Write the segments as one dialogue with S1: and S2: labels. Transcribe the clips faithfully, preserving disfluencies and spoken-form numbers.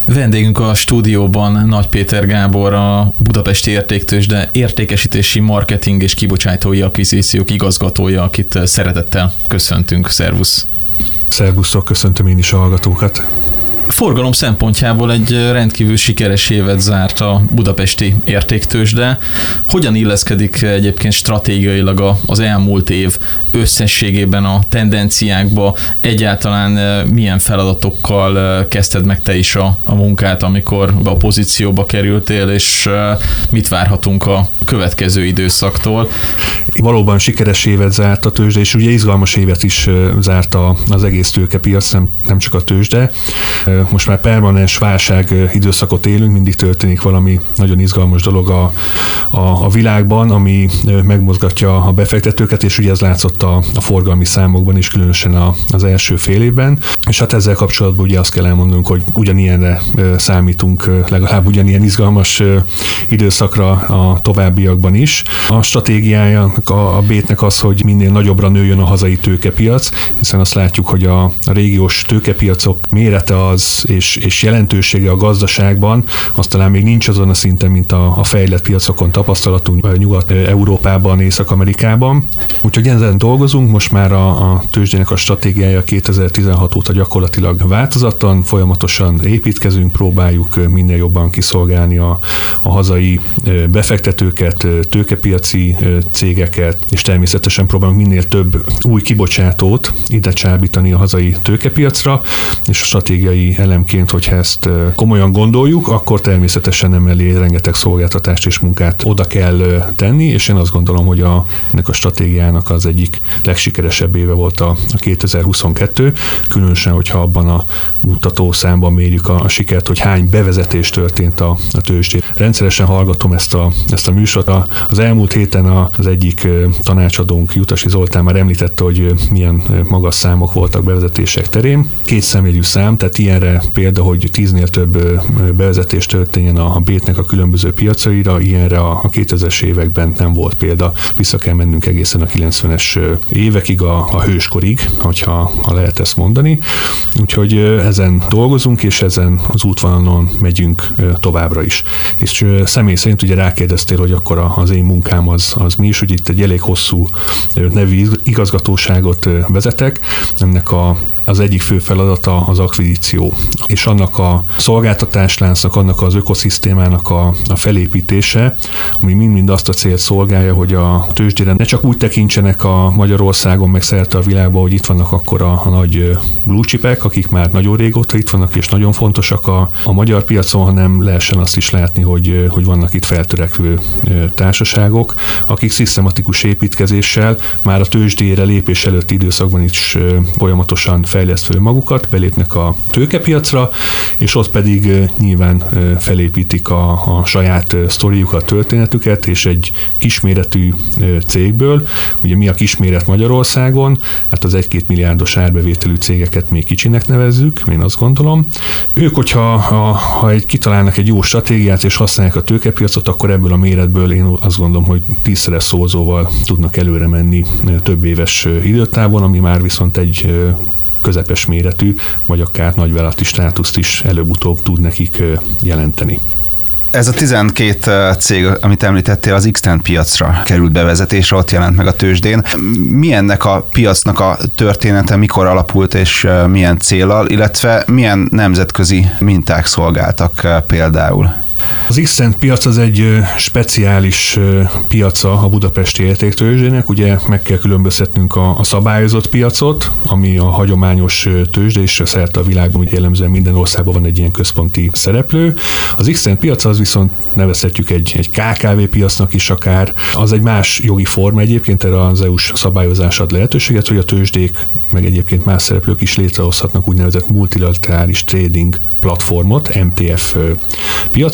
S1: Vendégünk a stúdióban Nagy Péter Gábor, a Budapesti Értéktőzsde értékesítési, marketing és kibocsátói akvizíciók igazgatója, akit szeretettel köszöntünk. Szervusz!
S2: Szervusztok, köszöntöm én is a hallgatókat!
S1: Forgalom szempontjából egy rendkívül sikeres évet zárt a Budapesti Értéktőzsde. Hogyan illeszkedik egyébként stratégiailag az elmúlt év összességében a tendenciákba? Egyáltalán milyen feladatokkal kezdted meg te is a, a munkát, amikor a pozícióba kerültél, és mit várhatunk a következő időszaktól?
S2: Valóban sikeres évet zárt a tőzsde, és ugye izgalmas évet is zárt az egész tőkepiac, nem, nem csak a tőzsde. Most már permanens válság időszakot élünk, mindig történik valami nagyon izgalmas dolog a, a, a világban, ami megmozgatja a befektetőket, és ugye ez látszott a, a forgalmi számokban is, különösen a, az első fél évben. És hát ezzel kapcsolatban ugye azt kell elmondanunk, hogy ugyanilyenre számítunk, legalább ugyanilyen izgalmas időszakra a továbbiakban is. A stratégiája a, a Bétnek az, hogy minél nagyobbra nőjön a hazai tőkepiac, hiszen azt látjuk, hogy a, a régiós tőkepiacok mérete az és, és jelentősége a gazdaságban, az talán még nincs azon a szinten, mint a, a fejlett piacokon tapasztalatunk Nyugat-Európában, Észak-Amerikában. Úgyhogy ezen dolgozunk, most már a, a tőzsdének a stratégiája kétezer-tizenhat óta gyakorlatilag változatlan, folyamatosan építkezünk, próbáljuk minél jobban kiszolgálni a, a hazai befektetőket, tőkepiaci cégeket, és természetesen próbálunk minél több új kibocsátót ide csábítani a hazai tőkepiacra, és a stratégiai elemként, hogyha ezt komolyan gondoljuk, akkor természetesen emellé rengeteg szolgáltatást és munkát oda kell tenni, és én azt gondolom, hogy a, ennek a stratégiának az egyik legsikeresebb éve volt a, a kétezer-huszonkettő, különösen, hogyha abban a mutatószámban mérjük a, a sikert, hogy hány bevezetés történt a, a tőzsdén. Rendszeresen hallgatom ezt a, ezt a műsort. A, az elmúlt héten a, az egyik tanácsadónk, Jutasi Zoltán már említette, hogy milyen magas számok voltak bevezetések terén. Két számjegyű szám, tehát ilyenre példa, hogy tíznél több bevezetés történjen a Bétnek a különböző piacaira, ilyenre a kétezres években nem volt példa. Vissza kell mennünk egészen a kilencvenes évekig, a, a hőskorig, hogyha ha lehet ezt mondani. Úgyhogy ezen dolgozunk, és ezen az útvonalon megyünk továbbra is. És személy szerint ugye rákérdeztél, hogy akkor az én munkám az, az mi is, hogy itt egy elég hosszú nevű igazgatóságot vezetek. Ennek a az egyik fő feladata az akvizíció, és annak a szolgáltatásláncnak, annak az ökoszisztémának a, a felépítése, ami mind-mind azt a célt szolgálja, hogy a tőzsdére ne csak úgy tekintsenek a Magyarországon, meg szerte a világban, hogy itt vannak akkor a, a nagy blue chipek, akik már nagyon régóta itt vannak, és nagyon fontosak a, a magyar piacon, hanem lehessen azt is látni, hogy, hogy vannak itt feltörekvő társaságok, akik szisztematikus építkezéssel már a tőzsdére lépés előtti időszakban is folyamatosan fejlesztve magukat, belépnek a tőkepiacra, és ott pedig nyilván felépítik a, a saját sztoriukat, történetüket, és egy kisméretű cégből, ugye mi a kisméret Magyarországon, hát az egy-két milliárdos árbevételű cégeket még kicsinek nevezzük, én azt gondolom. Ők, hogyha ha, ha egy, kitalálnak egy jó stratégiát, és használják a tőkepiacot, akkor ebből a méretből én azt gondolom, hogy tízszeres szorzóval tudnak előre menni több éves időtávon, ami már viszont egy közepes méretű, vagy akár nagyvállalati státuszt is előbb-utóbb tud nekik jelenteni.
S3: Ez a tizenkét cég, amit említettél, az X-Tent piacra került bevezetésre, ott jelent meg a tőzsdén. Mi ennek a piacnak a története, mikor alapult és milyen céllal, illetve milyen nemzetközi minták szolgáltak például?
S2: Az X-Tent piac az egy speciális piaca a Budapesti Értéktőzsdének, ugye meg kell különböztetnünk a, a szabályozott piacot, ami a hagyományos tőzsde, és szerte a világban úgy jellemzően minden országban van egy ilyen központi szereplő. Az X-Tent piac az viszont nevezhetjük egy, egy ká ká vé piacnak is akár, az egy más jogi forma egyébként, erre az é u-s szabályozás ad lehetőséget, hogy a tőzsdék, meg egyébként más szereplők is létrehozhatnak úgynevezett multilaterális trading platformot, em té ef piacot,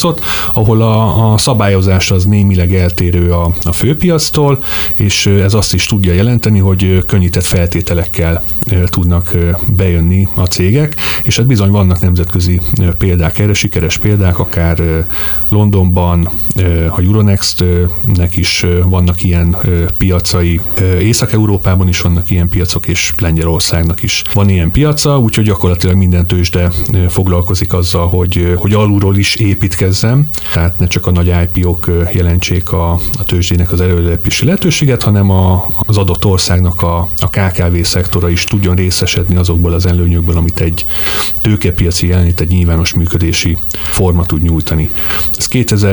S2: ahol a, a szabályozás az némileg eltérő a, a főpiactól, és ez azt is tudja jelenteni, hogy könnyített feltételekkel tudnak bejönni a cégek, és hát bizony vannak nemzetközi példák erre, sikeres példák, akár Londonban, a Euronextnek is vannak ilyen piacai, Észak-Európában is vannak ilyen piacok, és Lengyelországnak is van ilyen piaca, úgyhogy gyakorlatilag minden tőzsde foglalkozik azzal, hogy, hogy alulról is építkezzem, tehát ne csak a nagy I P O-k jelentsék a, a tőzsdének az előrelépési lehetőséget, hanem a, az adott országnak a, a K K V szektora is tudjon részesedni azokból az előnyökből, amit egy tőkepiaci jelenlét, egy nyilvános működési forma tud nyújtani. Ez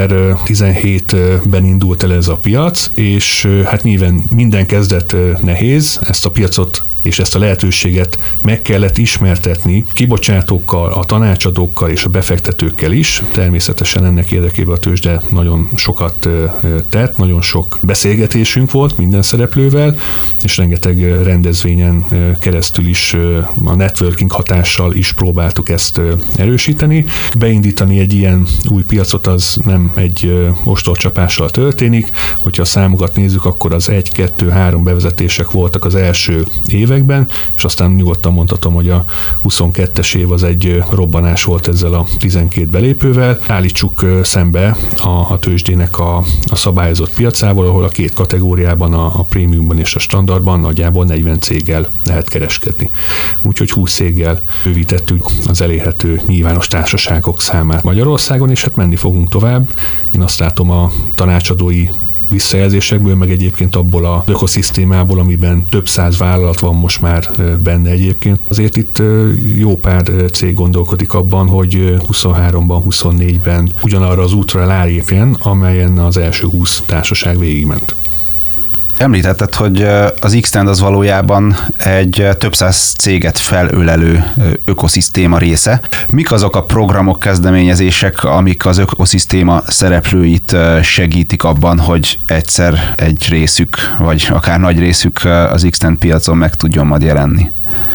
S2: kétezer-tizenhétben indult el ez a piac, és hát nyilván minden kezdet nehéz, ezt a piacot és ezt a lehetőséget meg kellett ismertetni kibocsátókkal, a tanácsadókkal és a befektetőkkel is. Természetesen ennek érdekében a tőzsde nagyon sokat tett, nagyon sok beszélgetésünk volt minden szereplővel, és rengeteg rendezvényen keresztül is a networking hatással is próbáltuk ezt erősíteni. Beindítani egy ilyen új piacot az nem egy ostorcsapással történik. Hogyha a számokat nézzük, akkor az egy, kettő, három bevezetések voltak az első években, és aztán nyugodtan mondhatom, hogy a huszonkettes év az egy robbanás volt ezzel a tizenkét belépővel. Állítsuk szembe a, a tőzsdének a, a szabályozott piacával, ahol a két kategóriában, a, a prémiumban és a standardban nagyjából negyven céggel lehet kereskedni. Úgyhogy húsz céggel bővítettük az elérhető nyilvános társaságok számát Magyarországon, és hát menni fogunk tovább. Én azt látom a tanácsadói visszajelzésekből, meg egyébként abból az ökoszisztémából, amiben több száz vállalat van most már benne egyébként. Azért itt jó pár cég gondolkodik abban, hogy huszonháromban, huszonnégyben ugyanarra az útra rálépjen, amelyen az első húsz társaság végigment.
S3: Említetted, hogy az Xtend az valójában egy több száz céget felölelő ökoszisztéma része. Mik azok a programok, kezdeményezések, amik az ökoszisztéma szereplőit segítik abban, hogy egyszer egy részük, vagy akár nagy részük az Xtend piacon meg tudjon majd jelenni?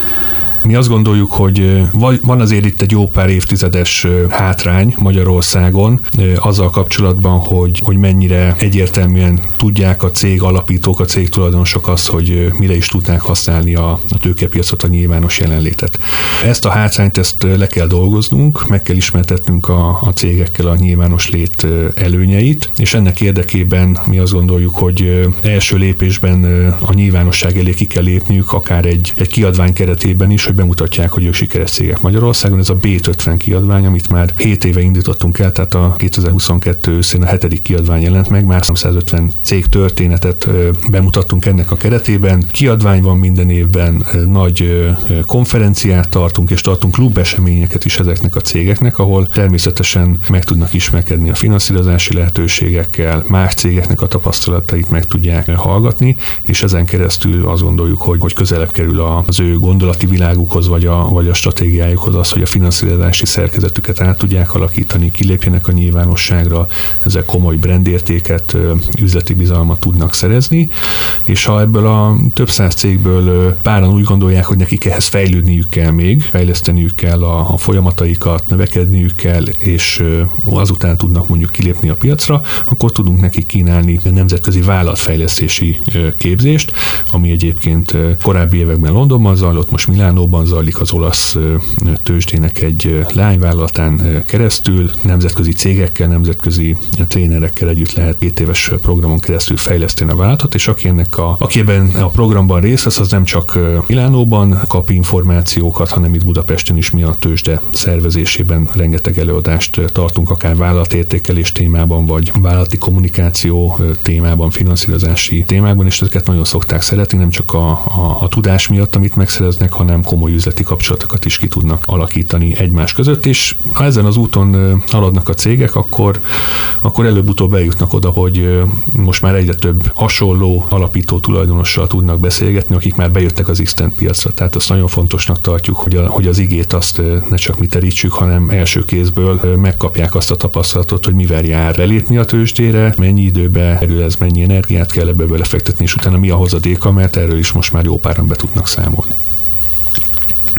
S2: Mi azt gondoljuk, hogy van azért itt egy jó pár évtizedes hátrány Magyarországon azzal kapcsolatban, hogy, hogy mennyire egyértelműen tudják a cég alapítók, a cég tulajdonosok azt, hogy mire is tudnák használni a, a tőkepiacot, a nyilvános jelenlétet. Ezt a hátrányt ezt le kell dolgoznunk, meg kell ismertetnünk a, a cégekkel a nyilvános lét előnyeit, és ennek érdekében mi azt gondoljuk, hogy első lépésben a nyilvánosság elé ki kell lépniük, akár egy, egy kiadvány keretében is, hogy bemutatják, hogy ők sikeres cégek Magyarországon. Ez a B ötven kiadvány, amit már hét éve indítottunk el, tehát a kétezer-huszonkettő őszén a hetedik kiadvány jelent meg, már százötven cég történetet bemutattunk ennek a keretében. Kiadvány van minden évben, nagy konferenciát tartunk, és tartunk klubeseményeket is ezeknek a cégeknek, ahol természetesen meg tudnak ismerkedni a finanszírozási lehetőségekkel, más cégeknek a tapasztalatait meg tudják hallgatni, és ezen keresztül azt gondoljuk, hogy, hogy közelebb kerül az ő gondolati világuk vagy a, vagy a stratégiájukhoz az, hogy a finanszírozási szerkezetüket át tudják alakítani, kilépjenek a nyilvánosságra, ezzel komoly brandértéket, üzleti bizalmat tudnak szerezni, és ha ebből a több száz cégből páran úgy gondolják, hogy nekik ehhez fejlődniük kell még, fejleszteniük kell a, a folyamataikat, növekedniük kell, és azután tudnak mondjuk kilépni a piacra, akkor tudunk nekik kínálni nemzetközi vállalatfejlesztési képzést, ami egyébként korábbi években Londonban zajlott, most Milánóban zajlik az olasz tőzsdének egy leányvállalatán keresztül, nemzetközi cégekkel, nemzetközi trénerekkel együtt lehet két éves programon keresztül fejleszteni a vállalatot, és aki ennek a, aki ebben a programban részt vesz, az nem csak Milánóban kap információkat, hanem itt Budapesten is mi a tőzsde szervezésében rengeteg előadást tartunk, akár vállalatértékelés témában, vagy vállalati kommunikáció témában, finanszírozási témákban, és ezeket nagyon szokták szeretni, nem csak a, a, a tudás miatt, amit megszereznek, hanem komoly üzleti kapcsolatokat is ki tudnak alakítani egymás között, és ha ezen az úton haladnak a cégek, akkor, akkor előbb-utóbb eljutnak oda, hogy most már egyre több hasonló alapító tulajdonossal tudnak beszélgetni, akik már bejöttek az Xtend piacra. Tehát azt nagyon fontosnak tartjuk, hogy, a, hogy az igét azt ne csak mi terítsük, hanem első kézből megkapják azt a tapasztalatot, hogy mivel jár belépni a tőzsdére, mennyi időbe kerül ez, mennyi energiát kell ebbe belefektetni, és utána mi a hozadéka, mert erről is most már jó páran be tudnak számolni.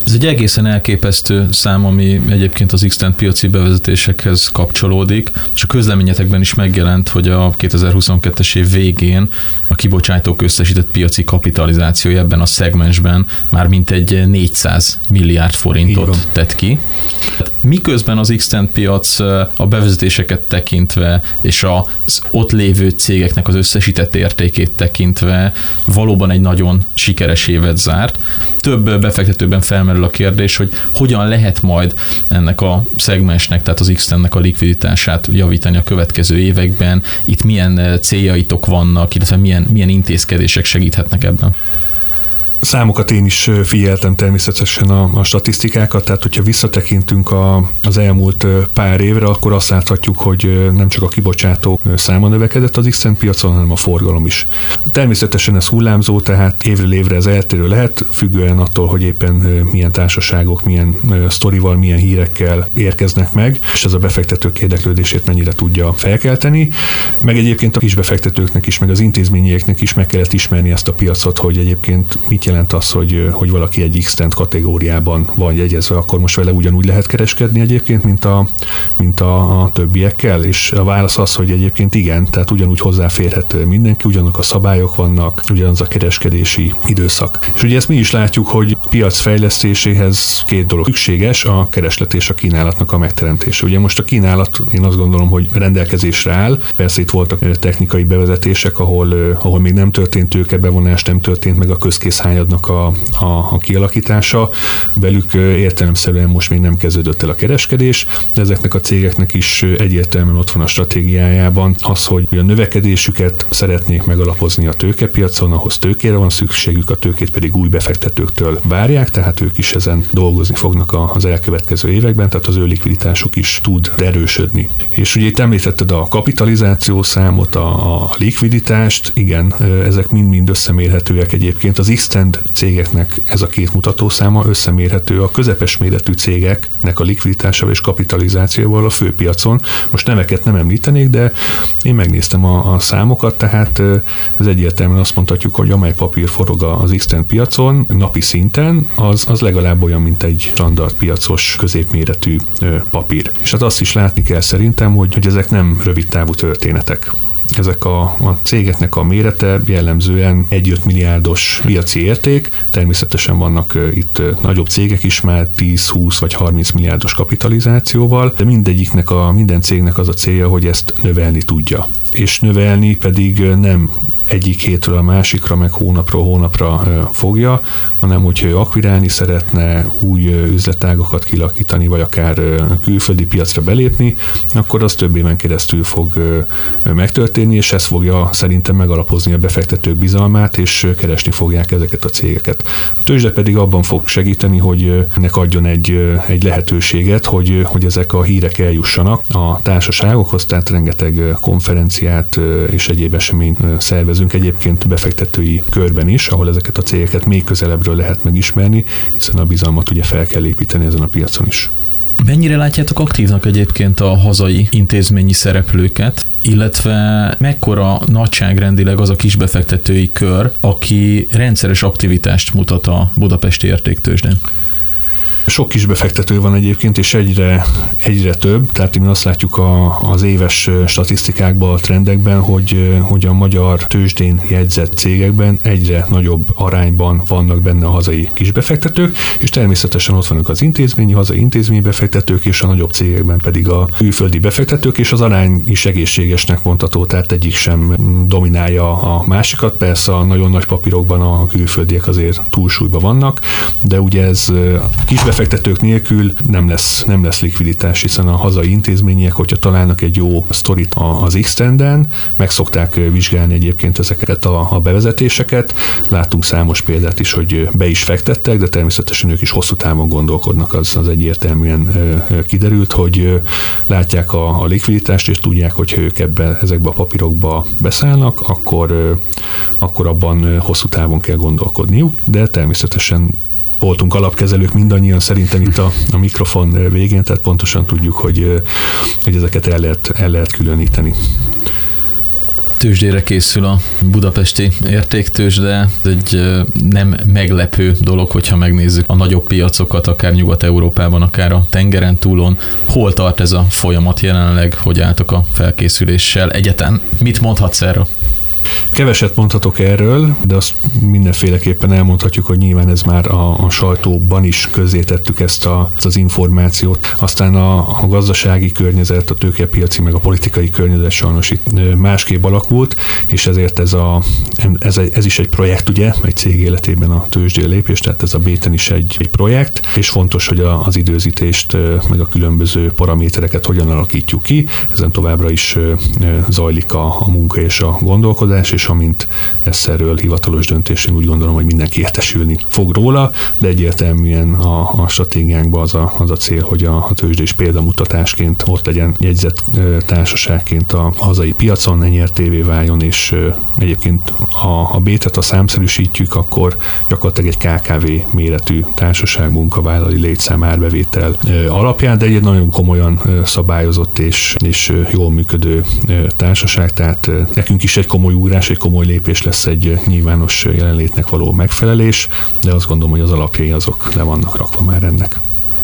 S1: Ez egy egészen elképesztő szám, ami egyébként az X-Tend piaci bevezetésekhez kapcsolódik, és a közleményetekben is megjelent, hogy a kétezer-huszonkettes év végén a kibocsátók összesített piaci kapitalizációja ebben a szegmensben már mintegy négyszáz milliárd forintot tett ki. Miközben az X-Tend piac a bevezetéseket tekintve és az ott lévő cégeknek az összesített értékét tekintve valóban egy nagyon sikeres évet zárt, több befektetőben felmerül a kérdés, hogy hogyan lehet majd ennek a szegmensnek, tehát az X-Tendnek a likviditását javítani a következő években, itt milyen céljaitok vannak, illetve milyen, milyen intézkedések segíthetnek ebben?
S2: Számokat én is figyeltem természetesen a, a statisztikákat, tehát hogyha visszatekintünk a, az elmúlt pár évre, akkor azt láthatjuk, hogy nem csak a kibocsátó száma növekedett az X-Tend piacon, hanem a forgalom is. Természetesen ez hullámzó, tehát évről évre ez eltérő lehet, függően attól, hogy éppen milyen társaságok, milyen sztorival, milyen hírekkel érkeznek meg, és ez a befektetők érdeklődését mennyire tudja felkelteni. Meg egyébként a kisbefektetőknek is, meg az intézményeknek is meg kellett ismerni ezt a piacot, hogy egyébként mit jelent az, hogy, hogy valaki egy X-Tend kategóriában van jegyezve, akkor most vele ugyanúgy lehet kereskedni egyébként, mint a, mint a, a többiekkel, és a válasz az, hogy egyébként igen, tehát ugyanúgy hozzáférhet mindenki, ugyanazok a szabályok vannak, ugyanaz a kereskedési időszak. És ugye ezt mi is látjuk, hogy piac fejlesztéséhez két dolog szükséges, a kereslet és a kínálatnak a megteremtése. Ugye most a kínálat, én azt gondolom, hogy rendelkezésre áll, persze itt voltak technikai bevezetések, ahol, ahol még nem történt tőkebevonás, nem történt meg a közkészhányadnak a, a, a kialakítása, velük értelemszerűen most még nem kezdődött el a kereskedés, de ezeknek a cégeknek is egyértelműen ott van a stratégiájában az, hogy a növekedésüket szeretnék megalapozni a tőkepiacon, ahhoz tőkére van szükségük, a tőkét pedig új befektetőktől várják, tehát ők is ezen dolgozni fognak az elkövetkező években, tehát az ő likviditásuk is tud erősödni. És ugye itt említetted a kapitalizáció számot, a, a likviditást, igen, ezek mind-mind összemérhetőek egyébként. Az X-Tend cégeknek ez a két mutatószáma összemérhető a közepes méretű cégeknek a likviditásával és kapitalizációval a főpiacon. Most neveket nem említenék, de én megnéztem a, a számokat, tehát ez egyértelműen azt mondhatjuk, hogy amely papír forog az X-Tend piacon napi szinten, az, az legalább olyan, mint egy standard piacos középméretű papír. És hát azt is látni kell szerintem, hogy, hogy ezek nem rövid távú történetek. Ezek a, a cégeknek a mérete jellemzően egy-öt milliárdos piaci érték, természetesen vannak uh, itt uh, nagyobb cégek is már tíz-húsz vagy harminc milliárdos kapitalizációval, de mindegyiknek a, minden cégnek az a célja, hogy ezt növelni tudja. És növelni pedig uh, nem egyik hétről a másikra, meg hónapról hónapra fogja, hanem hogyha ő akvirálni szeretne, új üzletágokat kilakítani, vagy akár külföldi piacra belépni, akkor az több éven keresztül fog megtörténni, és ez fogja szerintem megalapozni a befektetők bizalmát, és keresni fogják ezeket a cégeket. A tőzsde pedig abban fog segíteni, hogy ennek adjon egy, egy lehetőséget, hogy, hogy ezek a hírek eljussanak a társaságokhoz, tehát rengeteg konferenciát és egyéb eseményt szervezünk egyébként befektetői körben is, ahol ezeket a cégeket még közelebbről lehet megismerni, hiszen a bizalmat ugye fel kell építeni ezen a piacon is.
S1: Mennyire látjátok aktívnak egyébként a hazai intézményi szereplőket, illetve mekkora nagyságrendileg az a kisbefektetői kör, aki rendszeres aktivitást mutat a budapesti értéktőzsdén?
S2: Sok kis befektető van egyébként, és egyre, egyre több, tehát mi azt látjuk a, az éves statisztikákban, a trendekben, hogy, hogy a magyar tőzsdén jegyzett cégekben egyre nagyobb arányban vannak benne a hazai kisbefektetők, és természetesen ott vannak az intézményi, hazai intézményi befektetők, és a nagyobb cégekben pedig a külföldi befektetők, és az arány is egészségesnek mondható, tehát egyik sem dominálja a másikat. Persze a nagyon nagy papírokban a külföldiek azért túlsúlyban vannak, de ugye ez kisbefektetők befektetők nélkül nem lesz, nem lesz likviditás, hiszen a hazai intézmények, hogyha találnak egy jó sztorit az X-Tenden, meg szokták vizsgálni egyébként ezeket a, a bevezetéseket. Láttunk számos példát is, hogy be is fektettek, de természetesen ők is hosszú távon gondolkodnak, az, az egyértelműen kiderült, hogy látják a, a likviditást, és tudják, hogyha ők ebben, ezekbe a papírokba beszállnak, akkor, akkor abban hosszú távon kell gondolkodniuk, de természetesen voltunk alapkezelők mindannyian szerintem itt a, a mikrofon végén, tehát pontosan tudjuk, hogy, hogy ezeket el lehet, el lehet különíteni.
S1: Tőzsdére készül a budapesti értéktőzsde. Ez egy nem meglepő dolog, hogyha megnézzük a nagyobb piacokat, akár Nyugat-Európában, akár a tengeren túlon. Hol tart ez a folyamat jelenleg, hogy álltak a felkészüléssel? Egyáltalán mit mondhatsz erről?
S2: Keveset mondhatok erről, de azt mindenféleképpen elmondhatjuk, hogy nyilván ez már a, a sajtóban is közzétettük ezt, a, ezt az információt. Aztán a, a gazdasági környezet, a tőkepiaci, meg a politikai környezet sajnos itt másképp alakult, és ezért ez, a, ez, ez is egy projekt, ugye, egy cég életében a tőzsdére lépés, tehát ez a Béten is egy, egy projekt, és fontos, hogy a, az időzítést, meg a különböző paramétereket hogyan alakítjuk ki. Ezen továbbra is zajlik a, a munka és a gondolkodás, és amint lesz erről hivatalos döntés, én úgy gondolom, hogy mindenki értesülni fog róla, de egyértelműen a, a stratégiánkban az a, az a cél, hogy a, a tőzsdés példamutatásként ott legyen jegyzett társaságként a hazai piacon, ne nyertévé váljon, és egyébként a, a Bétet, ha számszerűsítjük, akkor gyakorlatilag egy ká ká vé méretű társaság munkavállalói létszám árbevétel alapján, de egy nagyon komolyan szabályozott és, és jól működő társaság, tehát nekünk is egy komoly ugrás, egy komoly lépés lesz egy nyilvános jelenlétnek való megfelelés, de azt gondolom, hogy az alapjai azok le vannak rakva már ennek.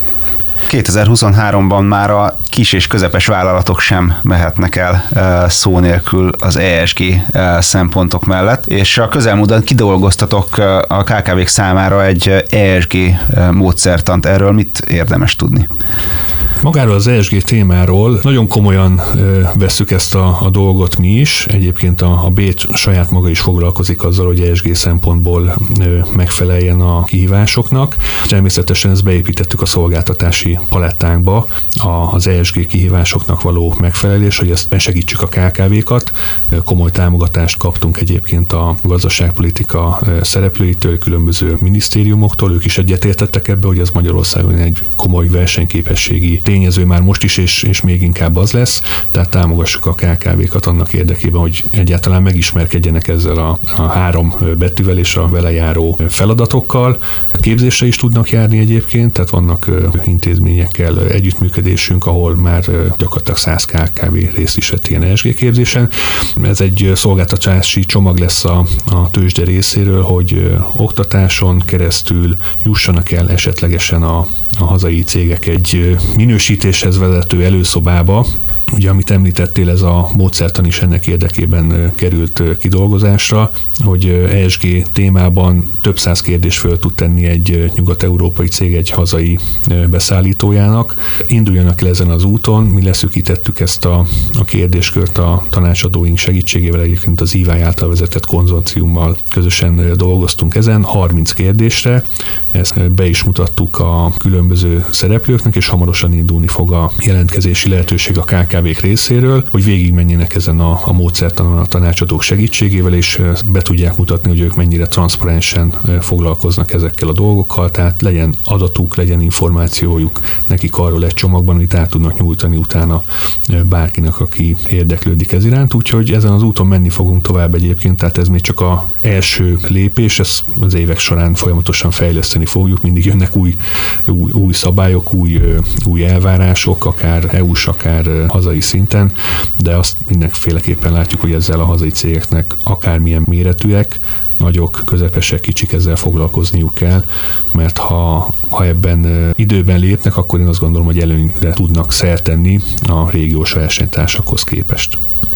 S3: kétezer-huszonháromban már a kis és közepes vállalatok sem mehetnek el szó nélkül az é es gé szempontok mellett, és a közelmúltban kidolgoztatok a ká ká vék számára egy é es gé módszertant. Erről mit érdemes tudni?
S2: Magáról az é es gé témáról nagyon komolyan ö, vesszük ezt a, a dolgot mi is. Egyébként a, a Bét saját maga is foglalkozik azzal, hogy é es gé szempontból ö, megfeleljen a kihívásoknak. Természetesen ezt beépítettük a szolgáltatási palettánkba, a, az é es gé kihívásoknak való megfelelés, hogy ezt segítsük a ká ká vékat. Komoly támogatást kaptunk egyébként a gazdaságpolitika szereplőitől, különböző minisztériumoktól. Ők is egyetértettek ebbe, hogy ez Magyarországon egy komoly versenyképességi tényező már most is, és, és még inkább az lesz, tehát támogassuk a ká ká vékat annak érdekében, hogy egyáltalán megismerkedjenek ezzel a, a három betűvel és a vele járó feladatokkal. Képzésre is tudnak járni egyébként, tehát vannak intézményekkel együttműködésünk, ahol már gyakorlatilag száz ká ká vé részt is vett ilyen é es gé képzésen. Ez egy szolgáltatási csomag lesz a, a tőzsde részéről, hogy oktatáson keresztül jussanak el esetlegesen a, a hazai cégek egy minősítéshez vezető előszobába. Ugye, amit említettél, ez a módszertan is ennek érdekében került kidolgozásra, hogy é es gé témában több száz kérdést föl tud tenni egy nyugat-európai cég egy hazai beszállítójának. Induljanak el ezen az úton, mi leszűkítettük ezt a, a kérdéskört a tanácsadóink segítségével, egyébként az í váj által vezetett konzorciummal közösen dolgoztunk ezen, harminc kérdésre. Ezt be is mutattuk a különböző szereplőknek, és hamarosan indulni fog a jelentkezési lehetőség a ká ká vék részéről, hogy végigmenjenek ezen a, a módszertanon a tanácsadók segítségével, és be tudják mutatni, hogy ők mennyire transzparensen foglalkoznak ezekkel a dolgokkal, tehát legyen adatuk, legyen információjuk nekik arról egy csomagban, amit át tudnak nyújtani utána bárkinek, aki érdeklődik ez iránt, úgyhogy ezen az úton menni fogunk tovább egyébként, tehát ez még csak az első lépés, ezt az évek során folyamatosan fejleszteni fogjuk, mindig jönnek új, új, új szabályok, új, új elvárások, akár é u-s, akár hazai szinten, de azt mindenféleképpen látjuk, hogy ezzel a hazai cégeknek akármilyen méretűek, nagyok, közepesek, kicsik, ezzel foglalkozniuk kell, mert ha, ha ebben időben lépnek, akkor én azt gondolom, hogy előnyre tudnak szert tenni a régiós versenytársakhoz képest.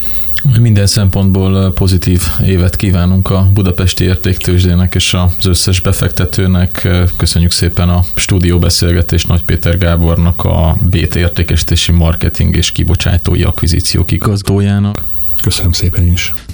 S1: Minden szempontból pozitív évet kívánunk a budapesti értéktőzsdének és az összes befektetőnek. Köszönjük szépen a stúdióbeszélgetést Nagy Péter Gábornak, a Bét értékesítési marketing és kibocsátói akvizíciók igazgatójának.
S2: Köszönöm szépen is.